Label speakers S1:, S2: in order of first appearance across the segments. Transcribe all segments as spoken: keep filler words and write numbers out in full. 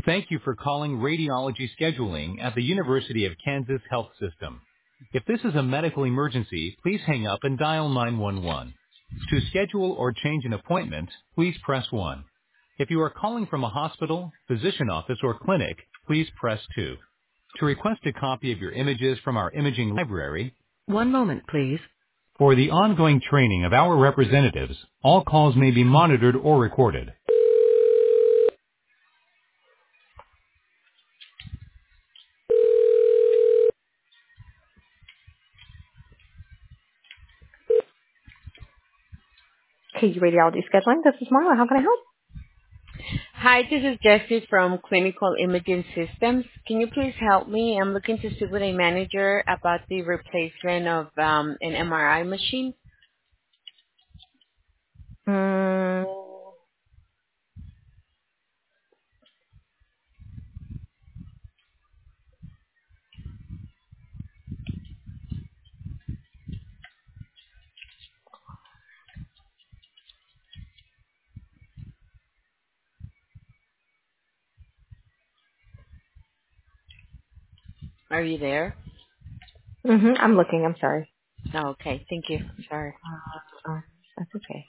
S1: Thank you for calling radiology scheduling at the University of Kansas Health System. If this is a medical emergency, please hang up and dial nine one one. To schedule or change an appointment, please press one. If you are calling from a hospital, physician office, or clinic, please press two. To request a copy of your images from our imaging library, one moment, please. For the ongoing training of our representatives, all calls may be monitored or recorded. K U Radiology Scheduling. This is Marla. How can I help?
S2: Hi, this is Jessie from Clinical Imaging Systems. Can you please help me? I'm looking to speak with a manager about the replacement of um, an M R I machine.
S1: Mm,
S2: Are you there?
S1: mm-hmm. I'm looking. I'm sorry.
S2: Oh, okay. Thank you. Sorry.
S1: Uh, uh, that's okay.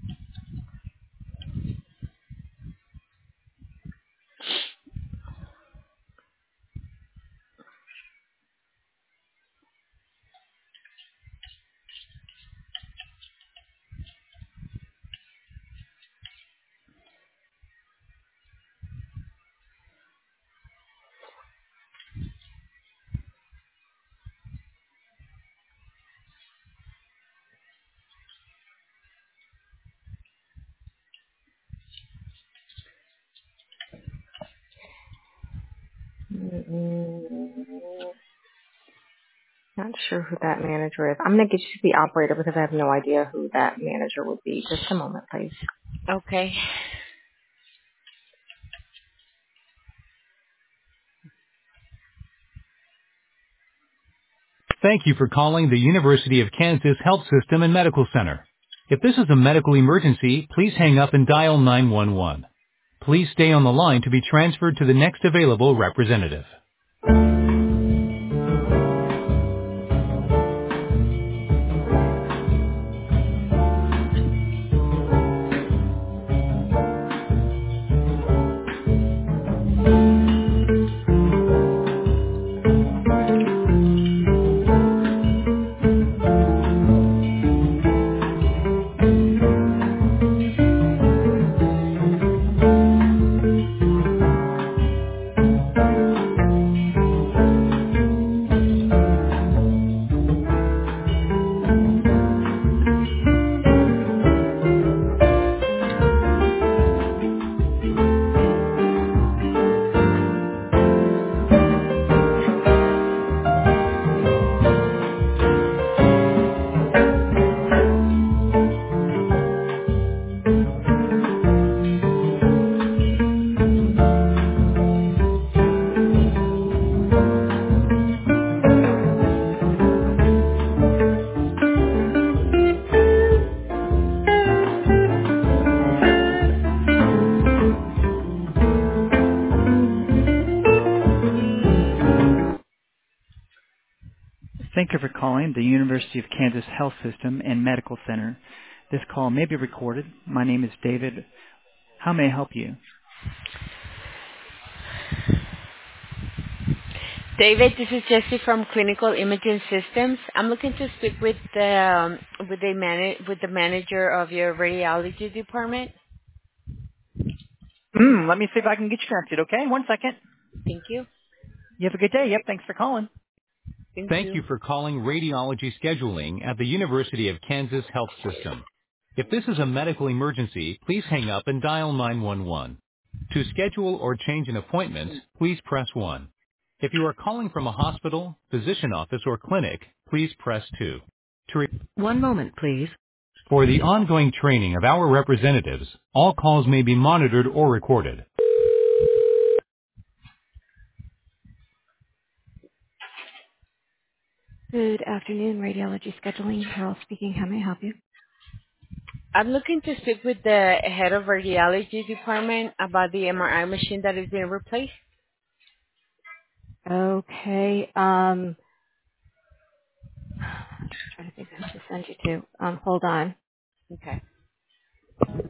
S1: Mm, not sure who that manager is. I'm going to get you to the operator because I have no idea who that manager would be. Just a moment, please.
S2: Okay.
S1: Thank you for calling the University of Kansas Health System and Medical Center. If this is a medical emergency, please hang up and dial nine one one. Please stay on the line to be transferred to the next available representative. Thank you for calling the University of Kansas Health System and Medical Center. This call may be recorded. My name is David. How may I help you?
S2: David, this is Jessie from Clinical Imaging Systems. I'm looking to speak with the um, with the man with the manager of your radiology department.
S1: Mm, let me see if I can get you connected, okay? One second.
S2: Thank you.
S1: You have a good day. Yep, thanks for calling.
S2: Thank
S1: Thank
S2: you.
S1: you for calling radiology scheduling at the University of Kansas Health System. If this is a medical emergency, please hang up and dial nine one one. To schedule or change an appointment, please press one. If you are calling from a hospital, physician office, or clinic, please press two. To re- One moment, please. For the ongoing training of our representatives, all calls may be monitored or recorded. Good afternoon, radiology scheduling. Carol speaking. How may I help you?
S2: I'm looking to speak with the head of radiology department about the M R I machine that is being replaced.
S3: Okay. Um, trying to think who to send you to. Um, hold on.
S2: Okay.